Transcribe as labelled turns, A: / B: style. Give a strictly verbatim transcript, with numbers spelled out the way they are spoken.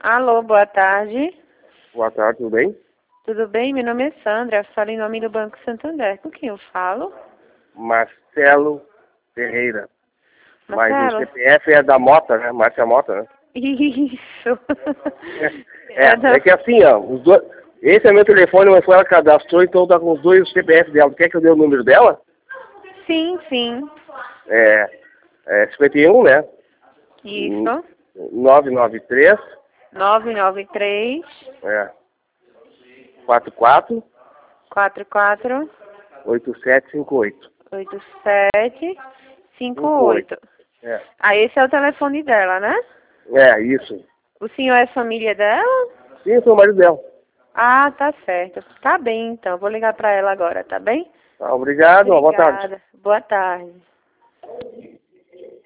A: Alô, boa tarde.
B: Boa tarde, tudo bem?
A: Tudo bem? Meu nome é Sandra, falo em nome do Banco Santander. Com quem eu falo?
B: Marcelo Ferreira. Mas o
A: Marcelo?
B: C P F é da Mota, né? Márcia Mota, né?
A: Isso.
B: É,
A: É da-
B: é que assim, ó, os dois, esse é meu telefone, mas ela cadastrou, então tá com os dois C P F dela. Quer que eu dê o número dela?
A: Sim, sim.
B: É, é cinquenta e um, né?
A: Isso.
B: nove nove três,
A: nove nove três,
B: é, quatro quatro,
A: quatro quatro,
B: oito sete cinco oito.
A: oito sete cinco
B: cinco oito.
A: oito.
B: É,
A: Ah, esse é o telefone dela, né?
B: é, isso.
A: O senhor é família dela?
B: Sim, eu sou o marido dela.
A: Ah, tá certo. Tá bem, então. Vou ligar pra ela agora, tá bem?
B: Tá, obrigado, uma boa tarde.
A: Obrigada. Boa tarde.